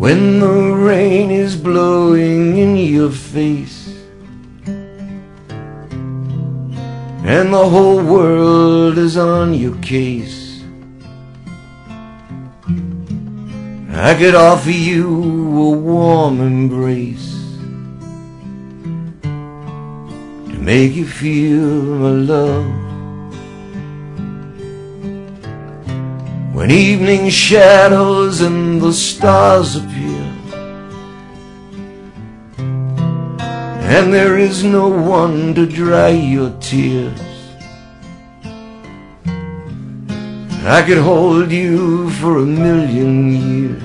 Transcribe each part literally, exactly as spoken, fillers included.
when the rain is blowing in your face and the whole world is on your case, I could offer you a warm embrace to make you feel my love. When evening shadows and the stars appear and there is no one to dry your tears, I could hold you for a million years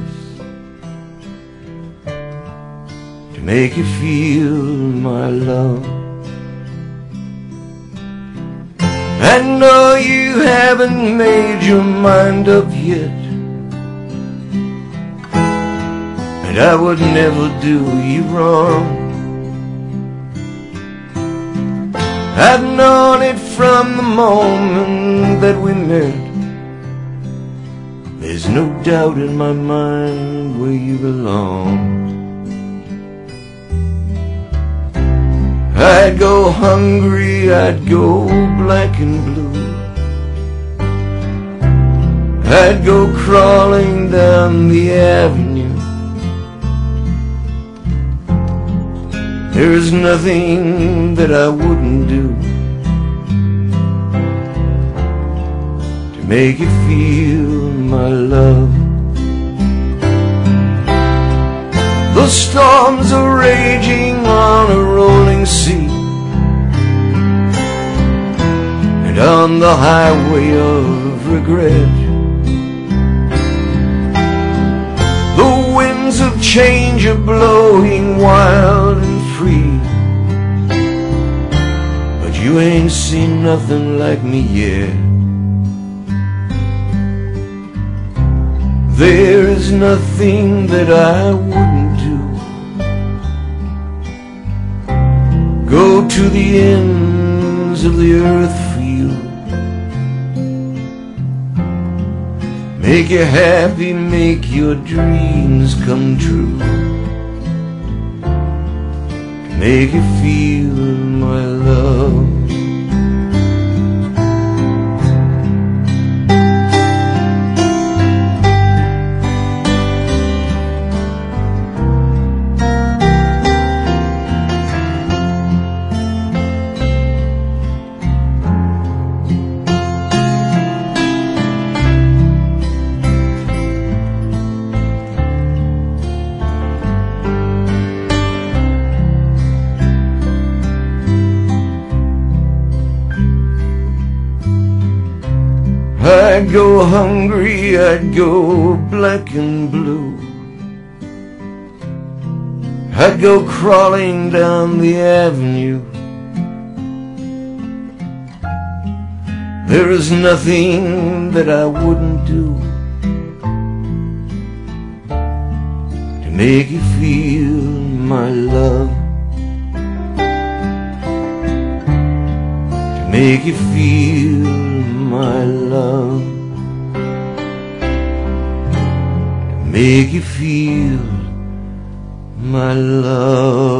to make you feel my love. I know you haven't made your mind up yet, and I would never do you wrong. I've known it from the moment that we met. There's no doubt in my mind where you belong. I'd go hungry, I'd go black and blue, I'd go crawling down the avenue. There's nothing that I wouldn't do to make you feel my love. The storms are raging on a rolling sea, and on the highway of regret the winds of change are blowing wild and free. But you ain't seen nothing like me yet. There is nothing that I wouldn't do. Go to the ends of the earth for you, make you happy, make your dreams come true, make you feel my love. I'd go hungry, I'd go black and blue, I'd go crawling down the avenue. There is nothing that I wouldn't do to make you feel my love, to make you feel my love, to make you feel my love.